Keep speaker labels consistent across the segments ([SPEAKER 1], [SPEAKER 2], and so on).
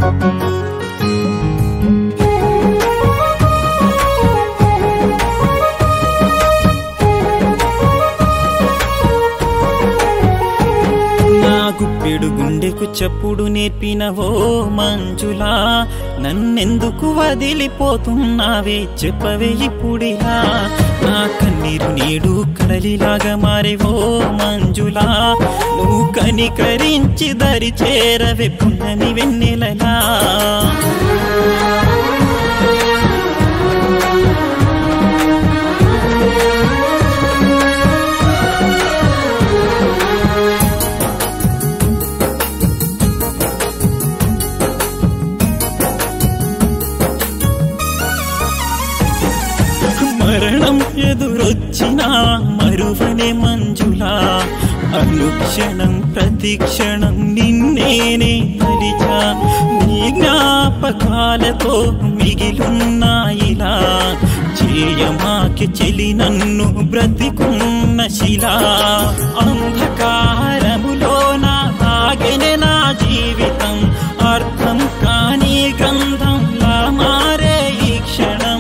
[SPEAKER 1] గుప్పెడు గుండెకు చప్పుడు నేర్పినవో మంజులా, నన్నెందుకు వదిలిపోతున్నావే చెప్పవే ఇప్పుడిలా. నా కన్నీరు నేడు కడలిలాగా మారేవో మంజులా, నువ్వు కనికరించి దరి చేరవే పున్నమి వెన్నెలలా. మరణం ఎదురొచ్చినా మరువనే మంజులా, అనుక్షణం ప్రతిక్షణం నిన్నేనే తలిచా. నీ జ్ఞాపకాలతో మిగిలున్నాయిలా, చేయమాకి చెలి నన్ను బ్రతికున్న శిలా. అంధకారములోన ఆగెనే నా జీవితం, అర్థం కాని గ్రంథంలా మారే ఈ క్షణం.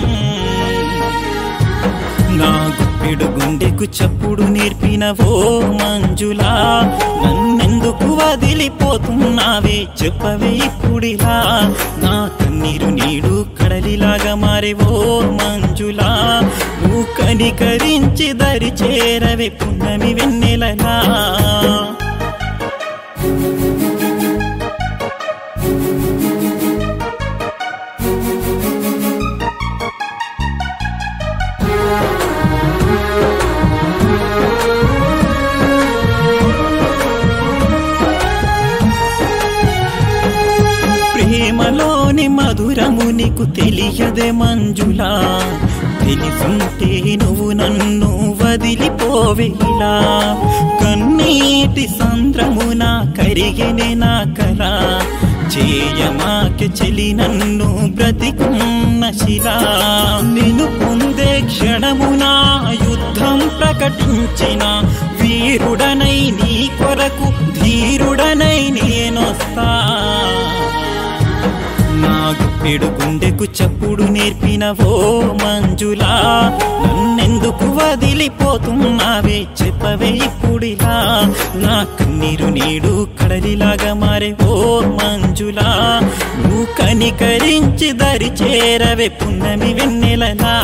[SPEAKER 1] నా గుప్పెడు గుండెకు చప్పుడు నేర్పినవో మంజులా, నన్నెందుకు వదిలిపోతున్నావే చెప్పవే ఇప్పుడిలా. నా కన్నీరు నీడు కడలిలాగా మారేవో మంజులా, నువ్వు కనికరించి దరి చేరవే పున్నమి వెన్నెలలా. ప్రేమలోని మధురము నీకు తెలియదే మంజులా, తెలిసుంటే నువ్వు నన్ను వదిలిపోవేలా. కన్నీటి సంద్రమున కరిగినే నా కళ, చేయమాకి చెలి నన్ను బ్రతికున్న శిలా. నిన్ను పొందే క్షణమున యుద్ధం ప్రకటించిన వీరుడనై నీ కొరకు ధీరుడనై నేనొస్తా. నా గుప్పెడు గుండెకు చప్పుడు నేర్పినవో మంజులా, నన్నెందుకు వదిలిపోతున్నావే చెప్పవే ఇప్పుడిలా. నా కన్నీరు నీడు కడలిలాగా మారేవో మంజులా, నువ్వు కనికరించి దరి చేరవే పున్నమి వెన్నెలలా.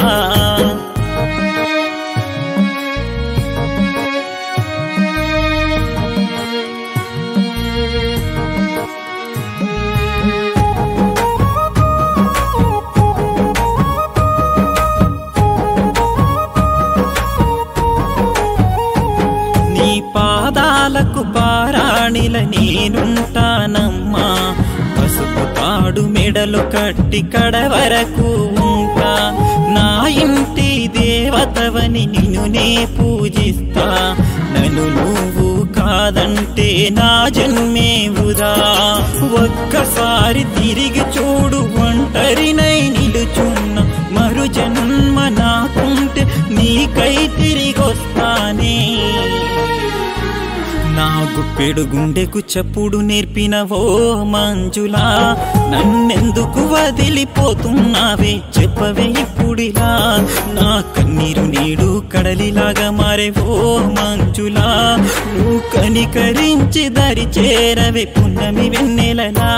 [SPEAKER 1] నీ పాదాలకు పారాణిల నేనుంటానమ్మా, పసుపు తాడు మెడలు కట్టి కడవరకు ఉంటా. నా ఇంటి దేవతవని నిన్ను నే పూజిస్తా, నన్ను నువ్వు కాదంటే నా జన్మే వృధా. ఒక్కసారి తిరిగి చూడు ఒంటరినై నిలుచున్న, మరు జన్మ నాకుంటే నీకై తిరిగొస్తానే. నా గుప్పెడు గుండెకు చప్పుడు నేర్పినవో మంజులా, నన్నెందుకు వదిలిపోతున్నావే చెప్పవే ఇప్పుడిలా. నా కన్నీరు నీడు కడలిలాగా మారేవో మంజులా, నువ్వు కనికరించి దరి చేరవే పున్నమి వెన్నెలలా.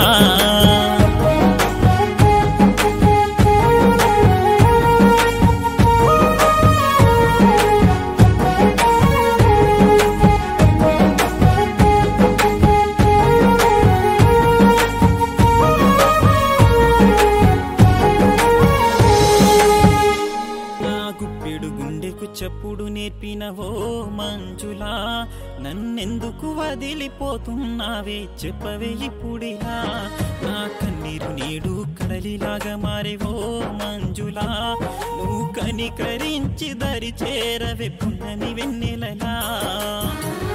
[SPEAKER 1] చప్పుడు నేర్పినవో మంజులా, నన్నెందుకు వదిలిపోతున్నావే చెప్పవే ఇప్పుడిలా. నా కన్నీరు నీడు కడలిలాగా మారేవో మంజులా, నువ్వు కనికరించి దరి చేరవే పున్నమి వెన్నెలలా.